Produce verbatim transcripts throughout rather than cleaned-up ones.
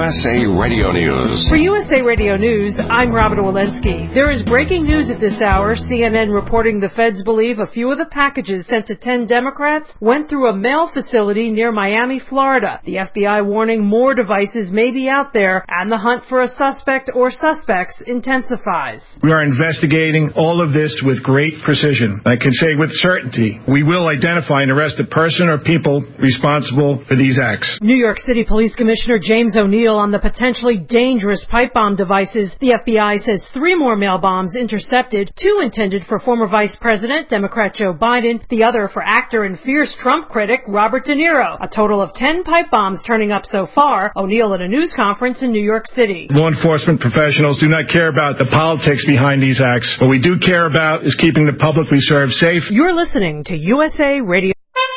S A Radio News. For U S A Radio News, I'm Robin Walensky. There is breaking news at this hour. C N N reporting the feds believe a few of the packages sent to ten Democrats went through a mail facility near Miami, Florida. The F B I warning more devices may be out there, and the hunt for a suspect or suspects intensifies. We are investigating all of this with great precision. I can say with certainty we will identify and arrest a person or people responsible for these acts. New York City Police Commissioner James O'Neill on the potentially dangerous pipe bomb devices. The F B I says three more mail bombs intercepted, two intended for former Vice President, Democrat Joe Biden, the other for actor and fierce Trump critic Robert De Niro. A total of ten pipe bombs turning up so far. O'Neill at a news conference in New York City. Law enforcement professionals do not care about the politics behind these acts. What we do care about is keeping the public we serve safe. You're listening to U S A Radio.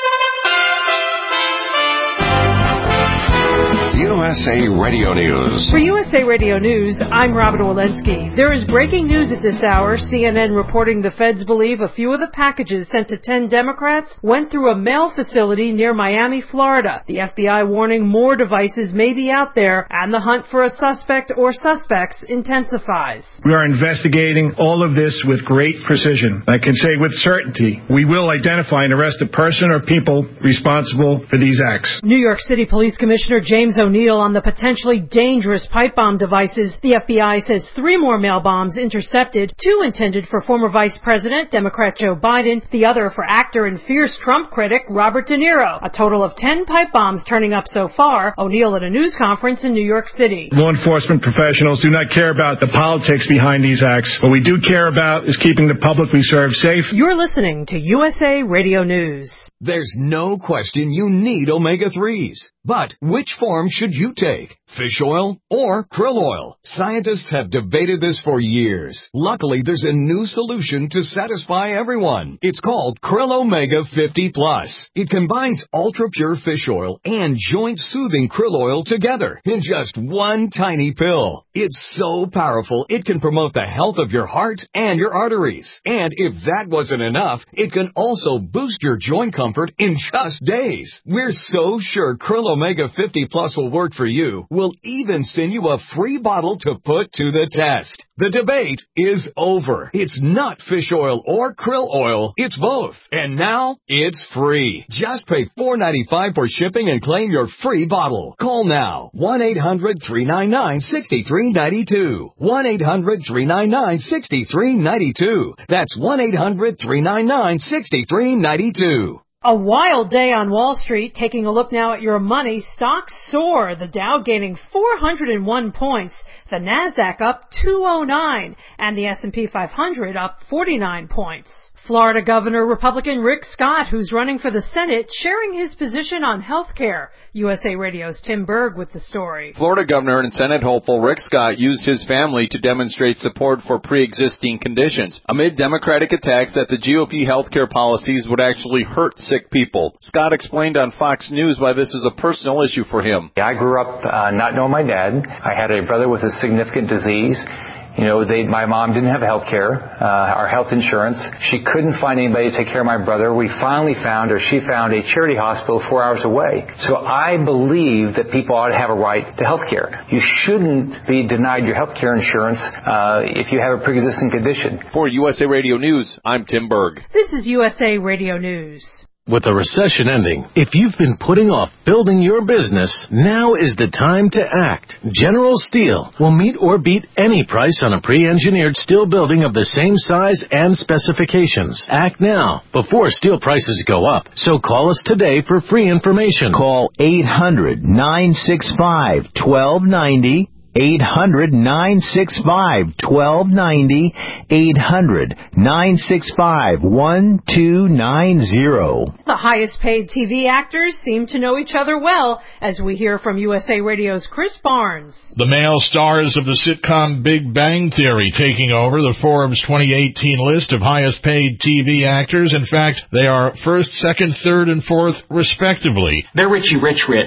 U S A Radio News. For U S A Radio News, I'm Robin Walensky. There is breaking news at this hour. C N N reporting the feds believe a few of the packages sent to ten Democrats went through a mail facility near Miami, Florida. The F B I warning more devices may be out there, and the hunt for a suspect or suspects intensifies. We are investigating all of this with great precision. I can say with certainty we will identify and arrest a person or people responsible for these acts. New York City Police Commissioner James O'Neill on the potentially dangerous pipe bomb devices. The F B I says three more mail bombs intercepted, two intended for former Vice President, Democrat Joe Biden, the other for actor and fierce Trump critic Robert De Niro. A total of ten pipe bombs turning up so far. O'Neill at a news conference in New York City. Law enforcement professionals do not care about the politics behind these acts. What we do care about is keeping the public we serve safe. You're listening to U S A Radio News. There's no question you need omega threes. But which form should you take? Fish oil or krill oil? Scientists have debated this for years. Luckily, there's a new solution to satisfy everyone. It's called Krill Omega fifty plus. It combines ultra-pure fish oil and joint-soothing krill oil together in just one tiny pill. It's so powerful, it can promote the health of your heart and your arteries. And if that wasn't enough, it can also boost your joint comfort in just days. We're so sure Krill Omega fifty plus will work for you. We'll even send you a free bottle to put to the test. The debate is over. It's not fish oil or krill oil. It's both. And now it's free. Just pay four dollars and ninety-five cents for shipping and claim your free bottle. Call now. one eight hundred three nine nine six three nine two. one eight hundred three nine nine six three nine two. That's one eight hundred three nine nine six three nine two. A wild day on Wall Street. Taking a look now at your money, stocks soar. The Dow gaining four hundred one points, the Nasdaq up two oh nine, and the S and P five hundred up forty-nine points. Florida Governor Republican Rick Scott, who's running for the Senate, sharing his position on health care. U S A Radio's Tim Berg with the story. Florida Governor and Senate hopeful Rick Scott used his family to demonstrate support for pre-existing conditions amid Democratic attacks that the G O P health care policies would actually hurt sick people. Scott explained on Fox News why this is a personal issue for him. I grew up uh, not knowing my dad. I had a brother with a significant disease. You know, they, my mom didn't have health care, uh, our health insurance. She couldn't find anybody to take care of my brother. We finally found, or she found, a charity hospital four hours away. So I believe that people ought to have a right to health care. You shouldn't be denied your health care insurance uh, if you have a pre-existing condition. For U S A Radio News, I'm Tim Berg. This is U S A Radio News. With the recession ending, if you've been putting off building your business, now is the time to act. General Steel will meet or beat any price on a pre-engineered steel building of the same size and specifications. Act now, before steel prices go up. So call us today for free information. Call eight hundred nine six five one two nine zero. eight hundred nine six five one two nine zero. eight hundred nine six five one two nine zero. The highest paid T V actors seem to know each other well, as we hear from U S A Radio's Chris Barnes. The male stars of the sitcom Big Bang Theory taking over the Forbes twenty eighteen list of highest paid T V actors. In fact, they are first, second, third, and fourth, respectively. They're Richie Rich Rich.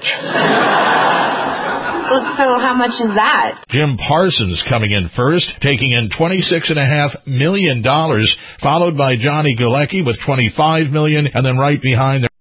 Well, so how much is that? Jim Parsons coming in first, taking in twenty-six point five million dollars, followed by Johnny Galecki with twenty-five million dollars, and then right behind